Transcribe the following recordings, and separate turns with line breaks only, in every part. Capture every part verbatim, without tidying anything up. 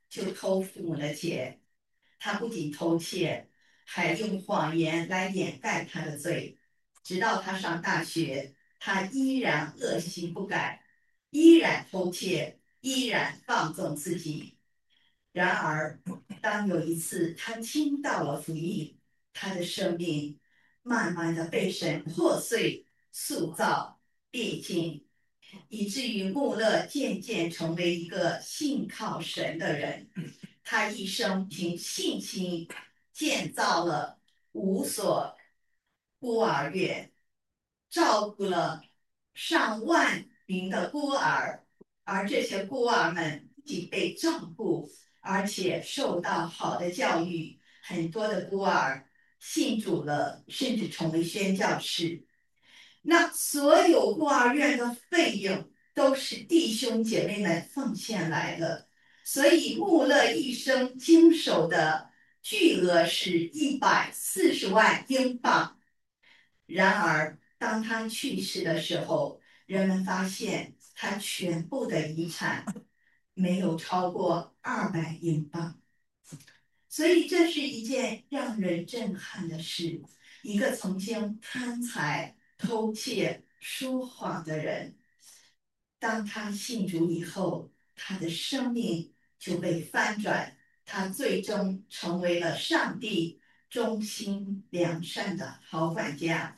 就偷父母的钱。他不仅偷窃，还用谎言来掩盖他的罪。直到他上大学，他依然恶行不改，依然偷窃，依然放纵自己。然而，当有一次他听到了福音，他的生命慢慢的被神破碎、塑造、炼净，以至于穆勒渐渐成为一个信靠神的人。他一生凭信心建造了五所孤儿院，照顾了上万名的孤儿，而这些孤儿们不仅被照顾，而且受到好的教育。很多的孤儿信主了，甚至成为宣教士。那所有孤儿院的费用都是弟兄姐妹们奉献来的，所以穆勒一生经手的巨额是一百四十万英镑。然而，当他去世的时候，人们发现他全部的遗产没有超过二百英镑。所以这是一件让人震撼的事。一个曾经贪财、偷窃、说谎的人，当他信主以后，他的生命就被翻转，他最终成为了上帝忠心良善的好管家。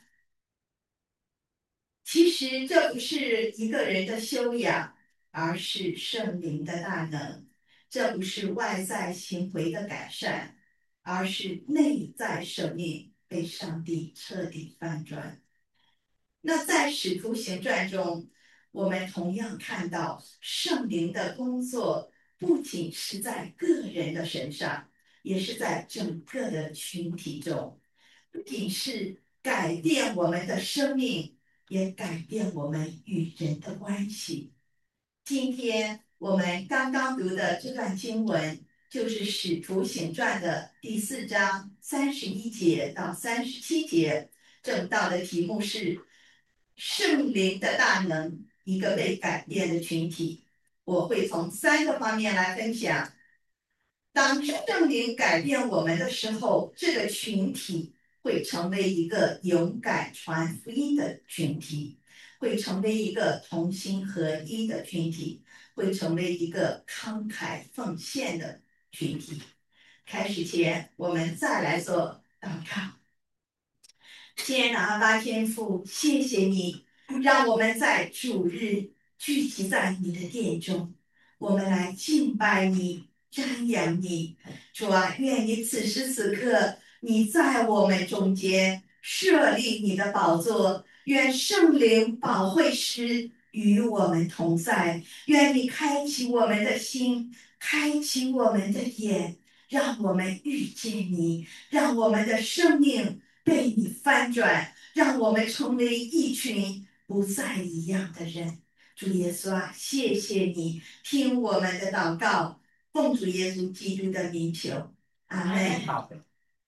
其实这不是一个人的修养，而是圣灵的大能；这不是外在行为的改善，而是内在生命被上帝彻底翻转。那在《使徒行传》中，我们同样看到圣灵的工作不仅是在个人的身上，也是在整个的群体中，不仅是改变我们的生命，也改变我们与人的关系。今天我们刚刚读的这段经文，就是《使徒行传》的第四章三十一节到三十七节。正道的题目是圣灵的大能，一个被改变的群体。我会从三个方面来分享。当圣灵改变我们的时候，这个群体会成为一个勇敢传福音的群体，会成为一个同心合一的群体，会成为一个慷慨奉献的群体。开始前，我们再来做祷告。亲爱的阿爸天父，谢谢你让我们在主日聚集在你的殿中，我们来敬拜你、瞻仰你。主啊，愿你此时此刻你在我们中间设立你的宝座，愿圣灵保惠师与我们同在，愿你开启我们的心，开启我们的眼，让我们遇见你，让我们的生命被你翻转，让我们成为一群不再一样的人。主耶稣啊，谢谢你听我们的祷告，奉主耶稣基督的名求，阿门。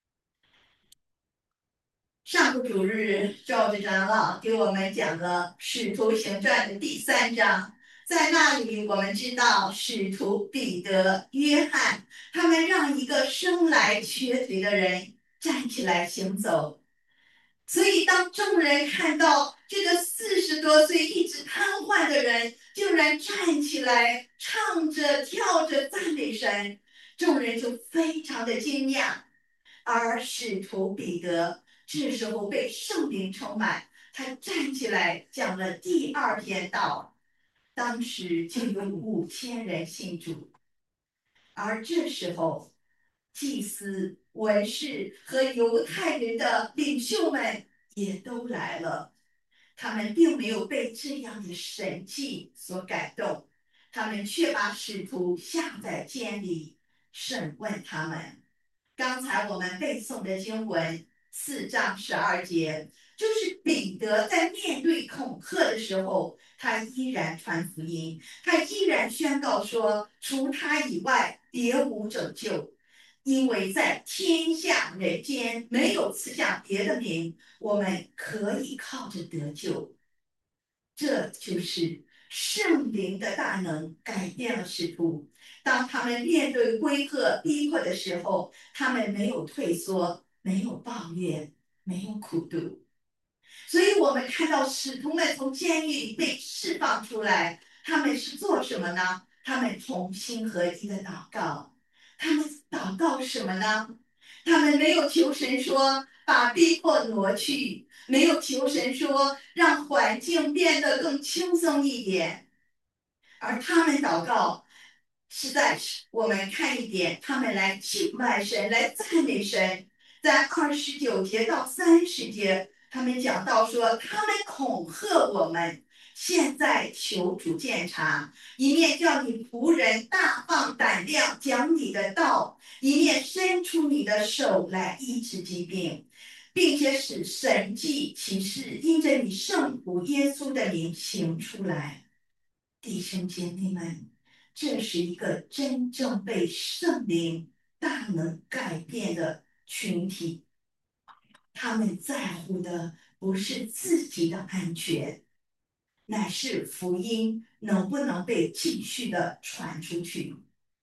上个主日，赵志长老给我们讲了《使徒行传》的第三章，在那里我们知道使徒彼得、约翰他们让一个生来瘸腿的人站起来行走。所以，当众人看到这个四十多岁一直瘫痪的人，竟然站起来，唱着、跳着赞美神，众人就非常的惊讶。而使徒彼得这时候被圣灵充满，他站起来讲了第二篇道，当时就有五千人信主。而这时候，祭司、文士和犹太人的领袖们也都来了。他们并没有被这样的神迹所感动，他们却把使徒下在监里，审问他们。刚才我们背诵的经文四章十二节，就是彼得在面对恐吓的时候，他依然传福音，他依然宣告说，除他以外别无拯救，因为在天下人间没有赐下别的名，我们可以靠着得救。这就是圣灵的大能改变了使徒， 当他们面对威吓、逼迫的时候，他们没有退缩，没有抱怨，没有苦读。所以，我们看到使徒们从监狱里被释放出来，他们是做什么呢？他们同心合一的祷告。他们祷告什么呢？他们没有求神说把逼迫挪去，没有求神说让环境变得更轻松一点，而他们祷告是在我们看一点，他们来敬拜神，来赞美神。在二十九节到三十节，他们讲到说，他们恐吓我们，现在求主鉴察，一面叫你仆人大放胆量讲你的道，一面伸出你的手来医治疾病，并且使神迹奇事因着你圣仆耶稣的名行出来。弟兄姐妹们，这是一个真正被圣灵大能改变的群体。他们在乎的不是自己的安全，乃是福音能不能被继续的传出去。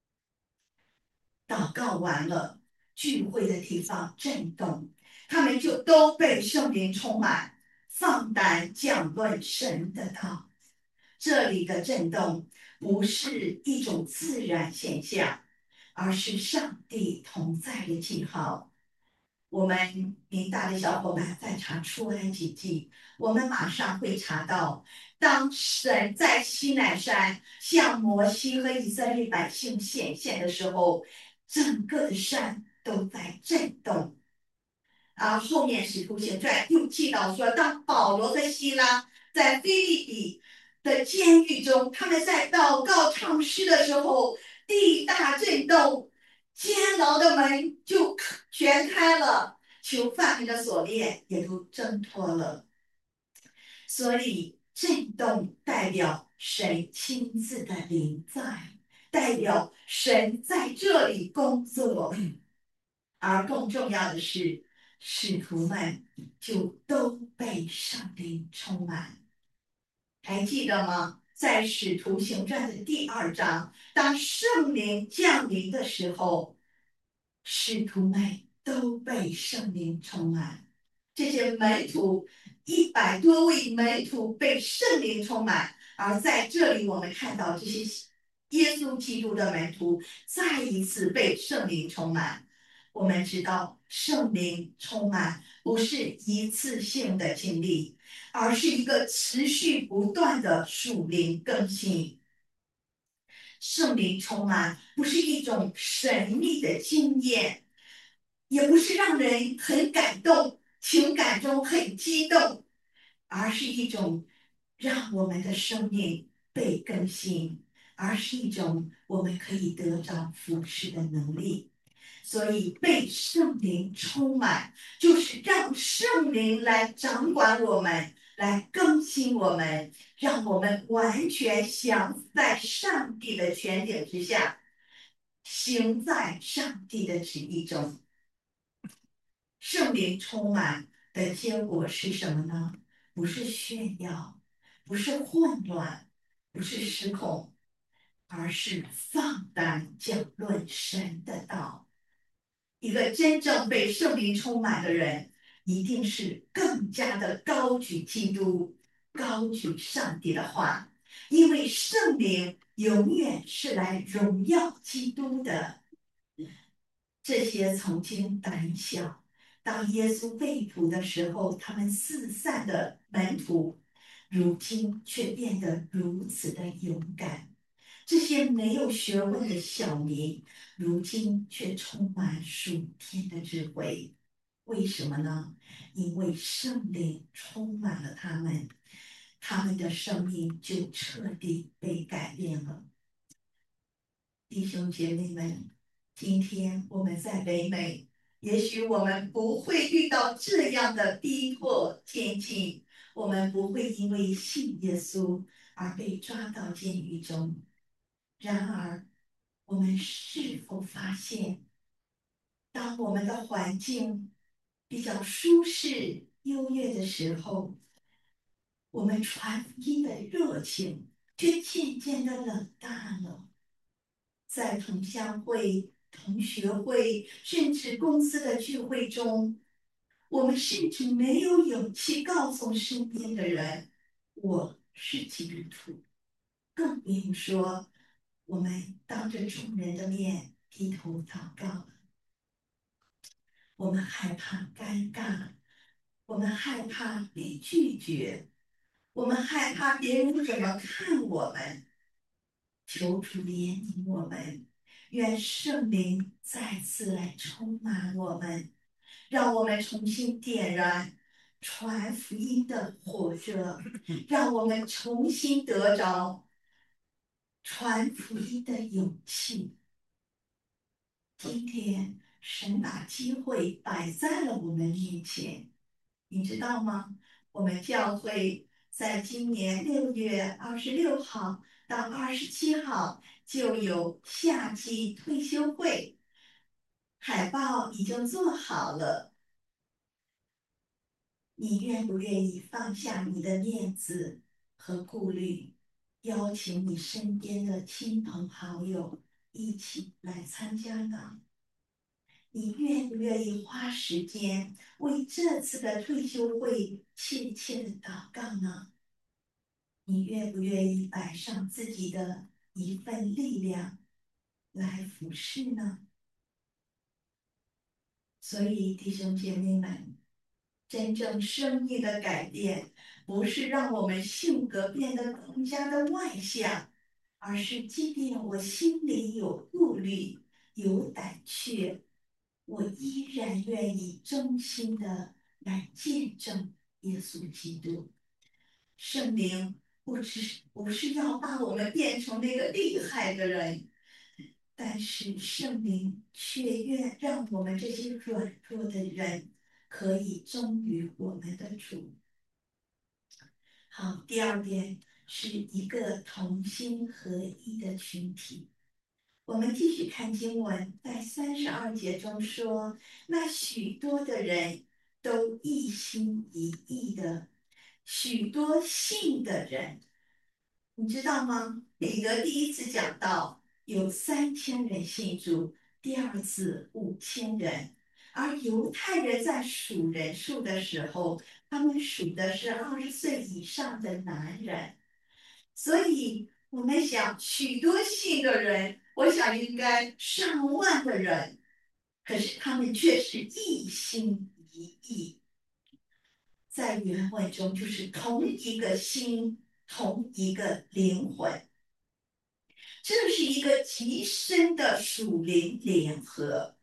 祷告完了，聚会的地方震动，他们就都被圣灵充满，放胆讲论神的道。这里的震动不是一种自然现象，而是上帝同在的记号。我们明大的小伙伴在查出埃及记，我们马上会查到，当神在西乃山向摩西和以色列百姓显现的时候，整个的山都在震动。而后面使徒行传又记到说，当保罗和希拉在腓立比的监狱中，他们在祷告唱诗的时候，地大震动，监牢的门就全开了，囚犯们的锁链也都挣脱了。所以震动代表神亲自的临在，代表神在这里工作。而更重要的是，使徒们就都被圣灵充满。还记得吗？在使徒行传的第二章，当圣灵降临的时候，使徒们都被圣灵充满。这些门徒，一百多位门徒被圣灵充满。而在这里，我们看到这些耶稣基督的门徒再一次被圣灵充满。我们知道，圣灵充满不是一次性的经历，而是一个持续不断的属灵更新。圣灵充满不是一种神秘的经验，也不是让人很感动，情感中很激动，而是一种让我们的生命被更新，而是一种我们可以得着服侍的能力。所以被圣灵充满，就是让圣灵来掌管我们，来更新我们，让我们完全降在上帝的权柄之下，行在上帝的旨意中。圣灵充满的结果是什么呢？不是炫耀，不是混乱，不是失控，而是放胆讲论神的道。一个真正被圣灵充满的人，一定是更加的高举基督，高举上帝的话，因为圣灵永远是来荣耀基督的。这些曾经胆小，当耶稣被捕的时候，他们四散的门徒，如今却变得如此的勇敢。这些没有学问的小民，如今却充满属天的智慧。为什么呢？因为圣灵充满了他们，他们的生命就彻底被改变了。弟兄姐妹们，今天我们在北美，也许我们不会遇到这样的逼迫监禁，我们不会因为信耶稣而被抓到监狱中。然而，我们是否发现，当我们的环境比较舒适、优越的时候，我们传福音的热情却渐渐的冷淡了？ 在同乡会、同学会，甚至公司的聚会中，我们甚至没有勇气告诉身边的人我是基督徒，更不用说我们当着众人的面低头祷告了。我们害怕尴尬，我们害怕被拒绝，我们害怕别人怎么看我们。求主怜悯我们，愿圣灵再次来充满我们，让我们重新点燃传福音的火热，让我们重新得着传福音的勇气。今天神把机会摆在了我们面前，你知道吗？我们教会在今年六月二十六号到二十七号就有夏季退休会，海报已经做好了。你愿不愿意放下你的面子和顾虑，邀请你身边的亲朋好友一起来参加呢？你愿不愿意花时间为这次的退休会切切的祷告呢？你愿不愿意摆上自己的一份力量来服侍呢？所以，弟兄姐妹们，真正生命的改变，不是让我们性格变得更加的外向，而是即便我心里有顾虑、有胆怯，我依然愿意衷心的来见证耶稣基督。圣灵不只是不是要把我们变成那个厉害的人，但是圣灵却愿让我们这些软弱的人可以忠于我们的主。好，第二点是一个同心合一的群体。我们继续看经文，在三十二节中说，那许多的人都一心一意的，许多信的人，你知道吗？彼得第一次讲到有三千人信主，第二次五千人，而犹太人在数人数的时候，他们数的是二十岁以上的男人。所以我们想，许多信的人，我想应该上万的人，可是他们却是一心一意，在原文中就是同一个心，同一个灵魂。这是一个极深的属灵联合。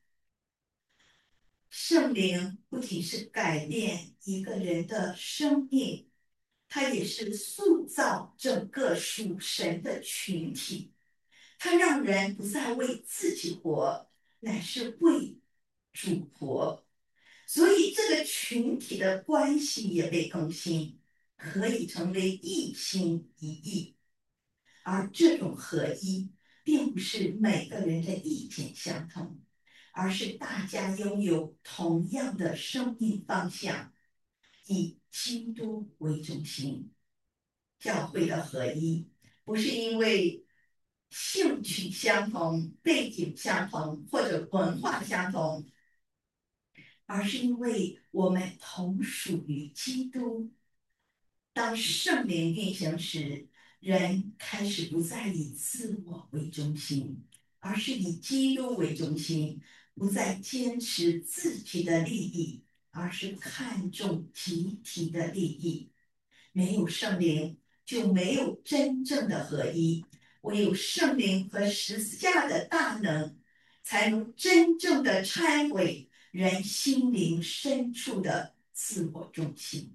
圣灵不仅是改变一个人的生命，它也是塑造整个属神的群体。它让人不再为自己活，乃是为主活。所以这个群体的关系也被更新，可以成为一心一意。而这种合一，并不是每个人的意见相同，而是大家拥有同样的生命方向，以基督为中心。教会的合一，不是因为兴趣相同、背景相同或者文化相同，而是因为我们同属于基督。当圣灵运行时，人开始不再以自我为中心，而是以基督为中心，不再坚持自己的利益，而是看重集体的利益。没有圣灵，就没有真正的合一。唯有圣灵和十字架的大能，才能真正的拆毁人心灵深处的自我中心。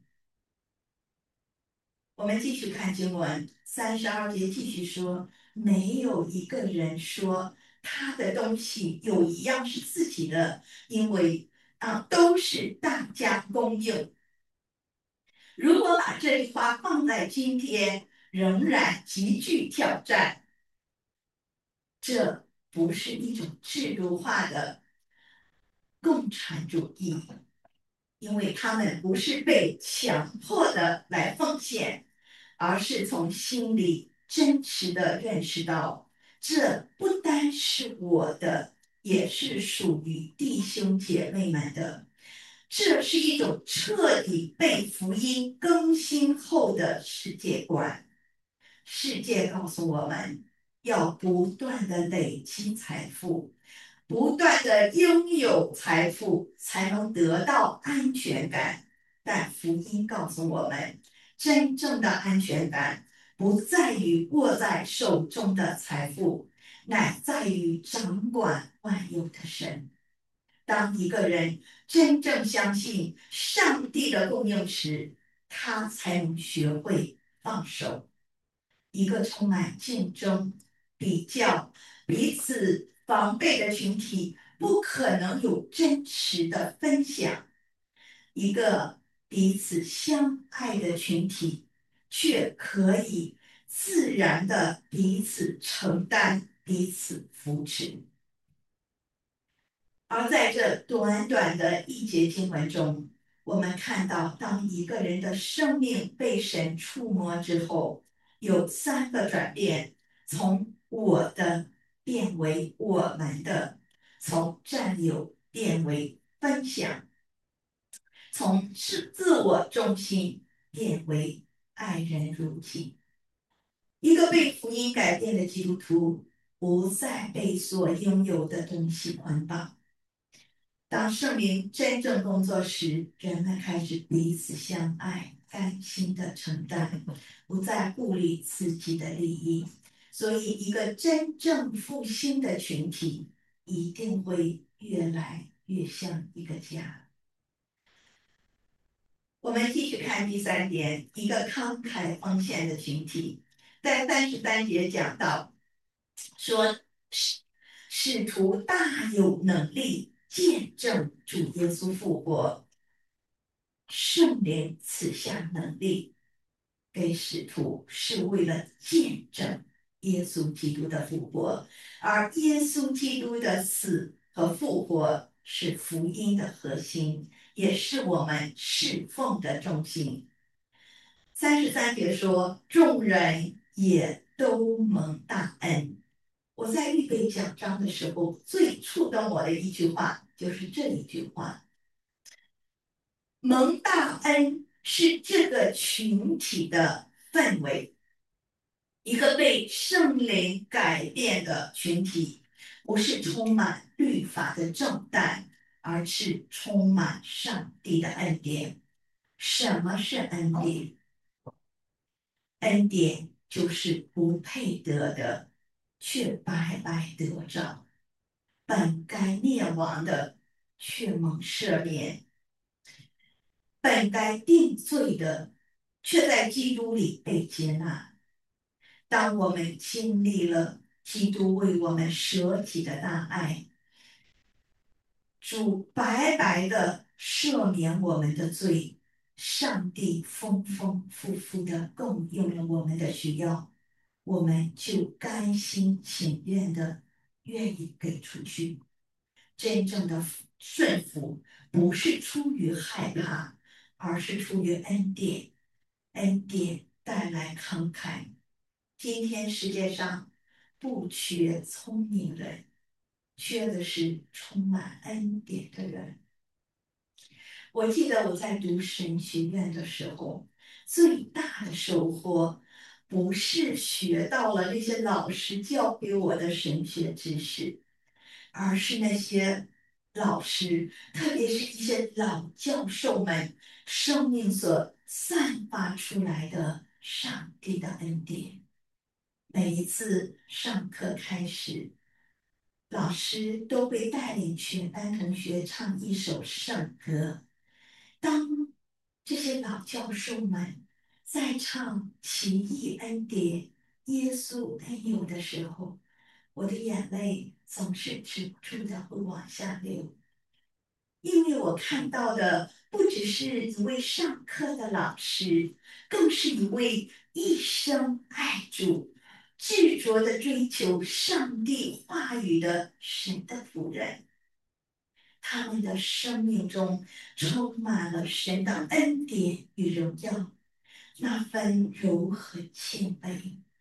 我们继续看经文，三十二节继续说，没有一个人说他的东西有一样是自己的，因为啊，都是大家公用。如果把这句话放在今天，仍然极具挑战。这不是一种制度化的共产主义，因为他们不是被强迫的来奉献，而是从心里真实的认识到， 这不单是我的，也是属于弟兄姐妹们的。这是一种彻底被福音更新后的世界观。世界告诉我们，要不断的累积财富，不断的拥有财富，才能得到安全感。但福音告诉我们，真正的安全感不在于握在手中的财富，乃在于掌管万有的神。当一个人真正相信上帝的供应时，他才能学会放手。一个充满竞争、比较、彼此防备的群体，不可能有真实的分享。一个彼此相爱的群体，却可以自然的彼此承担、彼此扶持。而在这短短的一节经文中，我们看到，当一个人的生命被神触摸之后，有三个转变：从我的变为我们的，从占有变为分享，从自自我中心变为爱人如己。一个被福音改变的基督徒，不再被所拥有的东西捆绑。当圣灵真正工作时，人们开始彼此相爱，甘心的承担，不再顾虑自己的利益。所以，一个真正复兴的群体，一定会越来越像一个家。我们继续看第三点，一个慷慨奉献的群体。在三十三节讲到，说使使徒大有能力见证主耶稣复活，圣灵赐下能力给使徒，是为了见证耶稣基督的复活，而耶稣基督的死和复活是福音的核心，也是我们侍奉的中心。三十三节说，众人也都蒙大恩。我在预备讲章的时候，最触动我的一句话就是这一句话：蒙大恩是这个群体的氛围。一个被圣灵改变的群体，不是充满律法的重担，而是充满上帝的恩典。什么是恩典？恩典就是不配得的，却白白得着；本该灭亡的，却蒙赦免；本该定罪的，却在基督里被接纳。当我们经历了基督为我们舍己的大爱，主白白的赦免我们的罪，上帝丰丰富富的供应了我们的需要，我们就甘心情愿的愿意给出去。真正的顺服不是出于害怕，而是出于恩典。恩典带来慷慨。今天世界上不缺聪明人，缺的是充满恩典的人。我记得我在读神学院的时候，最大的收获不是学到了那些老师教给我的神学知识，而是那些老师，特别是一些老教授们生命所散发出来的上帝的恩典。每一次上课开始，老师都会带领全班同学唱一首圣歌。当这些老教授们在唱奇异恩典、耶稣恩友的时候，我的眼泪总是止不住的会往下流。因为我看到的不只是一位上课的老师，更是一位一生爱主、执着的追求上帝话语的神的仆人。他们的生命中充满了神的恩典与荣耀，那份柔和谦卑，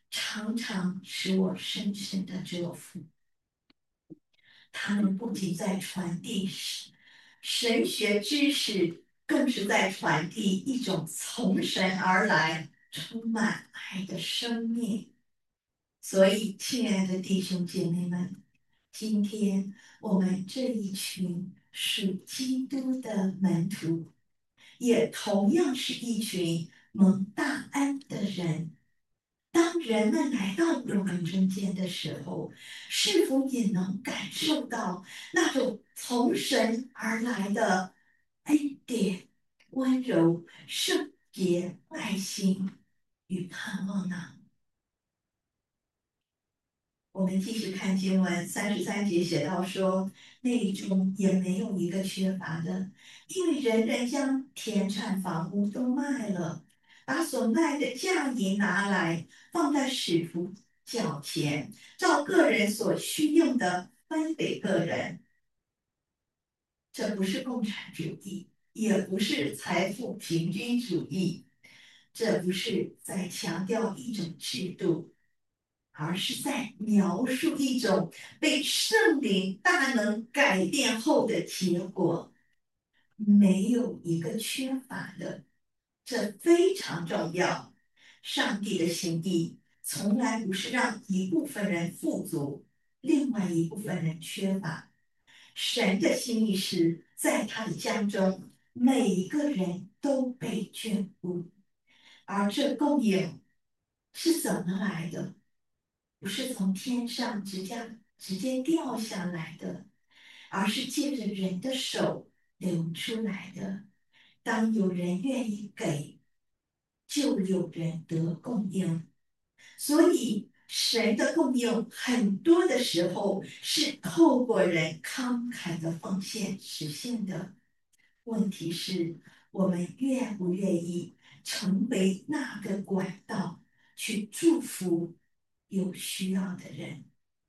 常常使我深深的折服。他们不仅在传递神神学知识，更是在传递一种从神而来、充满爱的生命。所以，亲爱的弟兄姐妹们，今天我们这一群属基督的门徒，也同样是一群蒙大恩的人。当人们来到我们中间的时候，是否也能感受到那种从神而来的恩典、温柔、圣洁、爱心与盼望呢？我们继续看经文三十三节写到说，内中也没有一个缺乏的，因为人人将田产房屋都卖了，把所卖的价银拿来放在使徒脚前，照个人所需用的分给个人。这不是共产主义，也不是财富平均主义，这不是在强调一种制度，而是在描述一种被圣灵大能改变后的结果，没有一个缺乏的，这非常重要。上帝的心意从来不是让一部分人富足，另外一部分人缺乏。神的心意是在他的家中，每一个人都被眷顾，而这供应是怎么来的？不是从天上直接直接掉下来的，而是借着人的手流出来的。当有人愿意给，就有人得供应。所以，神的供应很多的时候是透过人慷慨的奉献实现的。问题是，我们愿不愿意成为那个管道，去祝福有需要的人？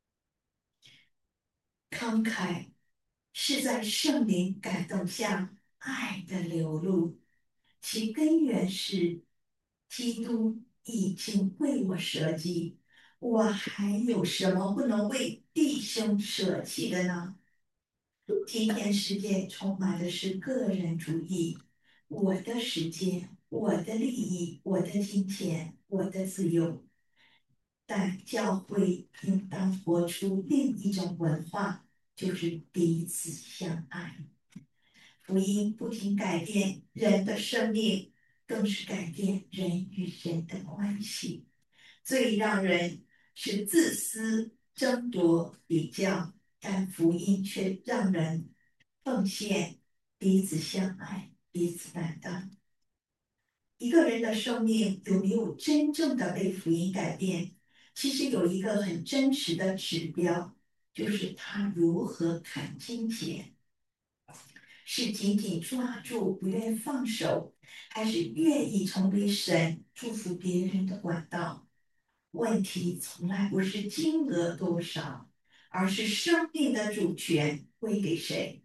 慷慨是在圣灵感动下爱的流露，其根源是基督已经为我舍己，我还有什么不能为弟兄舍弃的呢？今天世界充满的是个人主义，我的时间、我的利益、我的金钱、我的自由。但教会应当活出另一种文化，就是彼此相爱。福音不仅改变人的生命，更是改变人与人的关系。最让人是自私、争夺、比较，但福音却让人奉献、彼此相爱、彼此担当。一个人的生命有没有真正的被福音改变？其实有一个很真实的指标，就是他如何看金钱。是紧紧抓住不愿放手，还是愿意成为神祝福别人的管道？问题从来不是金额多少，而是生命的主权归给谁。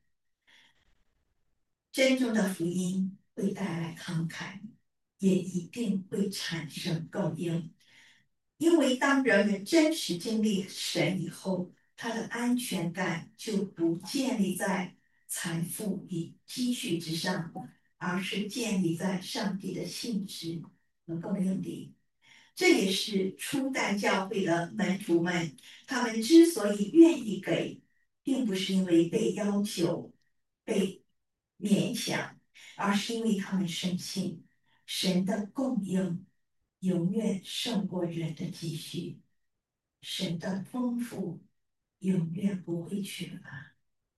真正的福音会带来慷慨，也一定会产生供应。因为当人们真实经历神以后，他的安全感就不建立在财富与积蓄之上，而是建立在上帝的性质和供应里。这也是初代教会的门徒们，他们之所以愿意给，并不是因为被要求、被勉强，而是因为他们深信神的供应永远胜过人的积蓄，神的丰富永远不会缺乏。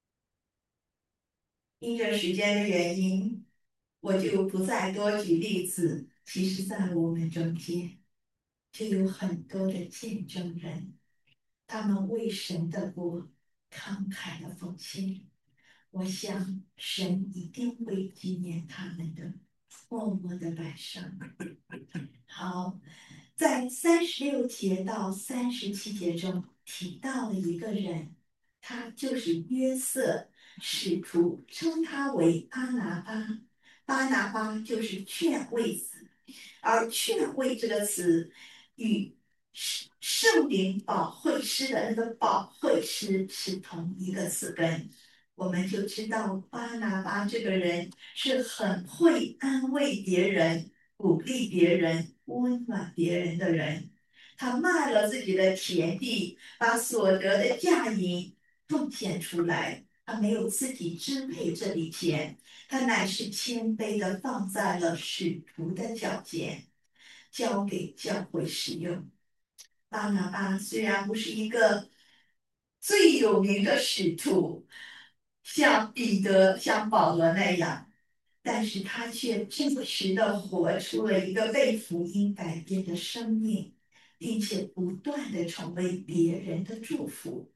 因着时间的原因，我就不再多举例子。其实，在我们中间，就有很多的见证人，他们为神的国慷慨的奉献。我想，神一定会纪念他们的，默默的摆上。好，在三十六节到三十七节中提到了一个人，他就是约瑟，使徒称他为巴拿巴。巴拿巴就是劝慰子，而劝慰这个词与圣灵保惠师的那个保惠师是同一个词根，我们就知道巴拿巴这个人是很会安慰别人、鼓励别人、温暖别人的人。他卖了自己的田地，把所得的价银奉献出来。他没有自己支配这笔钱，他乃是谦卑的放在了使徒的脚前，交给教会使用。巴拿巴虽然不是一个最有名的使徒，像彼得、像保罗那样，但是他却真实的活出了一个被福音改变的生命，并且不断的成为别人的祝福。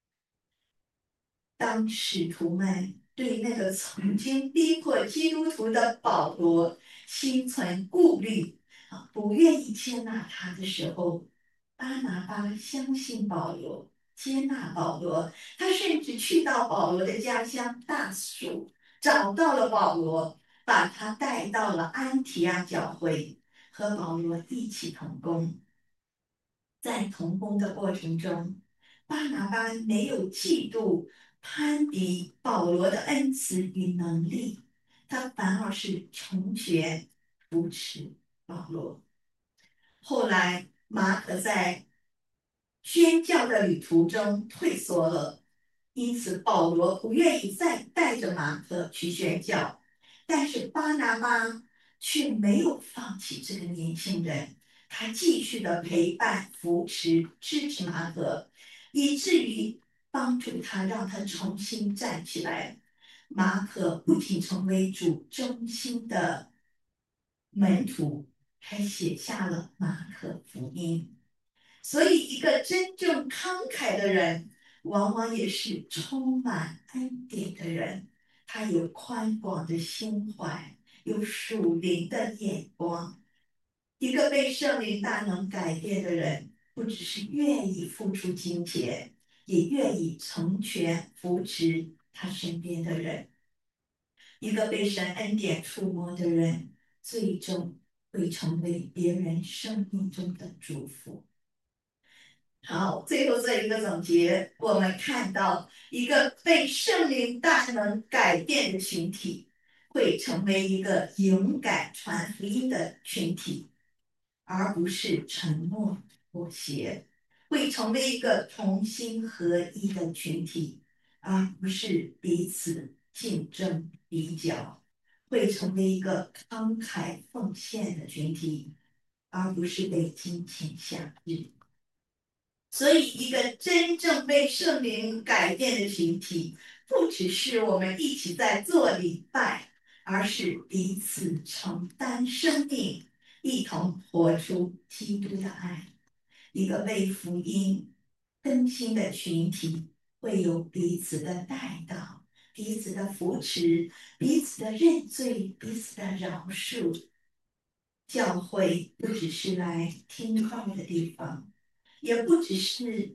当使徒们对那个曾经逼迫基督徒的保罗心存顾虑啊，不愿意接纳他的时候，巴拿巴相信保罗，接纳保罗，他甚至去到保罗的家乡大蜀，找到了保罗，把他带到了安提阿教会，和保罗一起同工。在同工的过程中，巴拿巴没有嫉妒、攀比保罗的恩慈与能力，他反而是成全、扶持保罗。后来，马可在宣教的旅途中退缩了，因此保罗不愿意再带着马可去宣教。但是巴拿巴却没有放弃这个年轻人，他继续的陪伴、扶持、支持马可，以至于帮助他，让他重新站起来。马可不仅成为主中心的门徒，还写下了马可福音。所以，一个真正慷慨的人，往往也是充满恩典的人。他有宽广的心怀，有属灵的眼光。一个被圣灵大能改变的人，不只是愿意付出金钱，也愿意成全扶持他身边的人。一个被神恩典触摸的人，最终会成为别人生命中的祝福。好，最后做一个总结，我们看到一个被圣灵大能改变的群体，会成为一个勇敢传福音的群体，而不是沉默妥协；会成为一个同心合一的群体，而不是彼此竞争比较；会成为一个慷慨奉献的群体，而不是被金钱辖制。所以，一个真正被圣灵改变的群体，不只是我们一起在做礼拜，而是彼此承担生命，一同活出基督的爱。一个被福音更新的群体，会有彼此的带导、彼此的扶持、彼此的认罪、彼此的饶恕。教会不只是来听话的地方。也不只是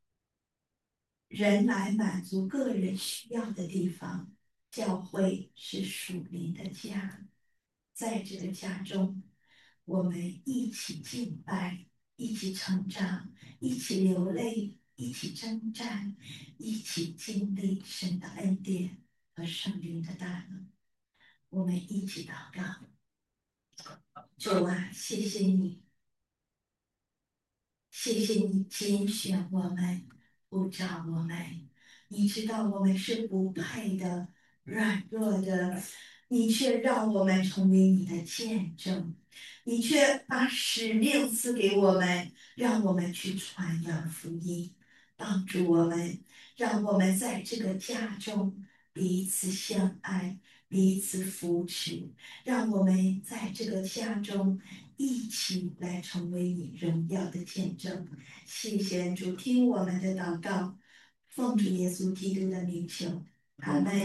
人来满足个人需要的地方，教会是属灵的家，在这个家中，我们一起敬拜，一起成长，一起流泪，一起征战，一起经历神的恩典和圣灵的大能。我们一起祷告，主啊，谢谢你。谢谢你拣选我们，呼召我们。你知道我们是不配的、软弱的，你却让我们成为你的见证。你却把使命赐给我们，让我们去传扬福音，帮助我们，让我们在这个家中彼此相爱，彼此扶持，让我们在这个家中一起来成为你荣耀的见证。谢谢主，听我们的祷告，奉主耶稣基督的名求，阿门。